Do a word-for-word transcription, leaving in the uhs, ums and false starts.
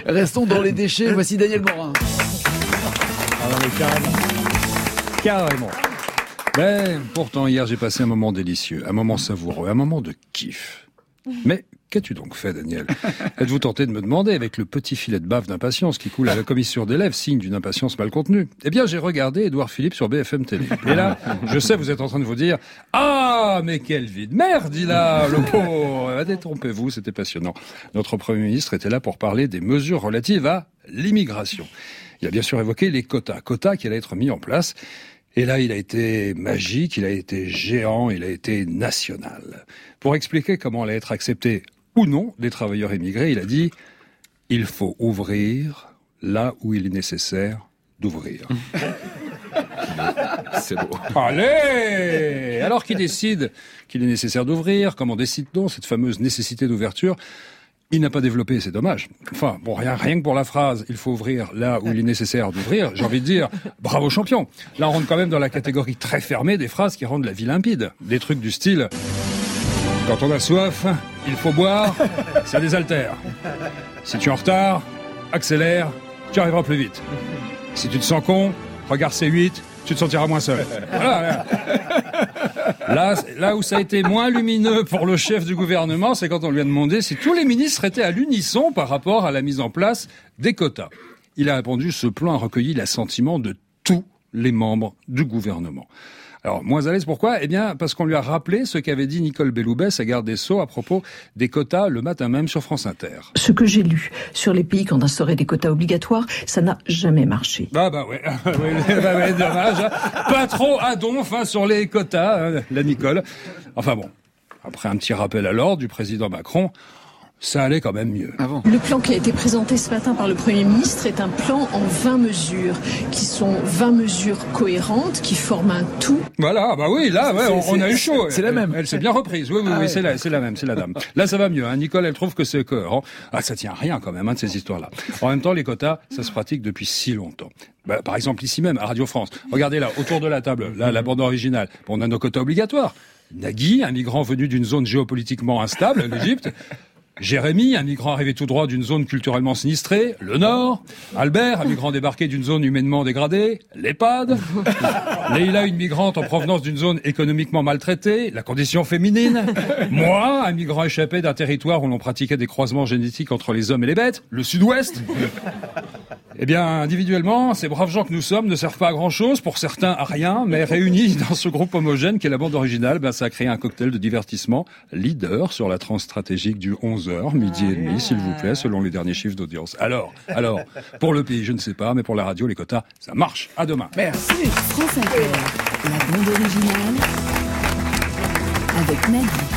Restons dans les déchets, voici Daniel Morin. Ah non, mais carrément. Carrément. Ben, pourtant, hier, j'ai passé un moment délicieux, un moment savoureux, un moment de kiff. Mais qu'as-tu donc fait, Daniel? Êtes-vous tenté de me demander, avec le petit filet de bave d'impatience qui coule à la commissure des lèvres, signe d'une impatience mal contenue? Eh bien, j'ai regardé Édouard Philippe sur B F M Télé. Et là, je sais, vous êtes en train de vous dire « Ah, mais quelle vie de merde, il a, le pauvre !» Détrompez-vous, c'était passionnant. Notre Premier ministre était là pour parler des mesures relatives à l'immigration. Il a bien sûr évoqué les quotas, quotas qui allaient être mis en place. Et là, il a été magique, il a été géant, il a été national. Pour expliquer comment allaient être acceptés ou non des travailleurs immigrés, il a dit « Il faut ouvrir là où il est nécessaire d'ouvrir. » C'est beau. Allez! Alors qui décide qu'il est nécessaire d'ouvrir? Comment décide-t-on cette fameuse nécessité d'ouverture? Il n'a pas développé, c'est dommage. Enfin, bon, rien, rien que pour la phrase « il faut ouvrir là où il est nécessaire d'ouvrir », j'ai envie de dire « bravo champion ». Là, on rentre quand même dans la catégorie très fermée des phrases qui rendent la vie limpide. Des trucs du style « quand on a soif, il faut boire, ça désaltère. Si tu es en retard, accélère, tu arriveras plus vite. Si tu te sens con, regarde C huit, tu te sentiras moins seul. » Voilà. Là, là où ça a été moins lumineux pour le chef du gouvernement, c'est quand on lui a demandé si tous les ministres étaient à l'unisson par rapport à la mise en place des quotas. Il a répondu « ce plan a recueilli l'assentiment de tous les membres du gouvernement ». Alors, moins à l'aise, pourquoi? Eh bien, parce qu'on lui a rappelé ce qu'avait dit Nicole Belloubet, sa garde des Sceaux, à propos des quotas le matin même sur France Inter. Ce que j'ai lu sur les pays qui ont instauré des quotas obligatoires, ça n'a jamais marché. Ah bah ouais, ouais, bah ouais, dommage. Hein. Pas trop à donf hein, sur les quotas, hein, la Nicole. Enfin bon, après un petit rappel à l'ordre du président Macron, ça allait quand même mieux. Ah bon. Le plan qui a été présenté ce matin par le Premier ministre est un plan en vingt mesures, qui sont vingt mesures cohérentes, qui forment un tout. Voilà, bah oui, là, ouais, on, on a eu chaud. C'est la même. Elle, elle s'est bien reprise. Oui, oui, ah oui, ouais. c'est la, c'est la même, c'est la dame. Là, ça va mieux. Hein. Nicole, elle trouve que c'est cohérent. Ah, ça tient à rien quand même, hein, de ces histoires-là. En même temps, les quotas, ça se pratique depuis si longtemps. Bah, par exemple, ici même, à Radio France. Regardez là, autour de la table, là, la bande originale. Bon, on a nos quotas obligatoires. Nagui, un migrant venu d'une zone géopolitiquement instable, l'Égypte. Jérémy, un migrant arrivé tout droit d'une zone culturellement sinistrée, le Nord. Albert, un migrant débarqué d'une zone humainement dégradée, l'EHPAD. Leïla, une migrante en provenance d'une zone économiquement maltraitée, la condition féminine. Moi, un migrant échappé d'un territoire où l'on pratiquait des croisements génétiques entre les hommes et les bêtes, le Sud-Ouest. Eh bien, individuellement, ces braves gens que nous sommes ne servent pas à grand-chose, pour certains à rien, mais réunis dans ce groupe homogène qu'est la bande originale, ben, ça a créé un cocktail de divertissement leader sur la tranche stratégique du onze heures, midi et demi, s'il vous plaît, selon les derniers chiffres d'audience. Alors, alors, pour le pays, je ne sais pas, mais pour la radio, les quotas, ça marche. À demain. Merci. France Inter, la bande originale avec Nagui.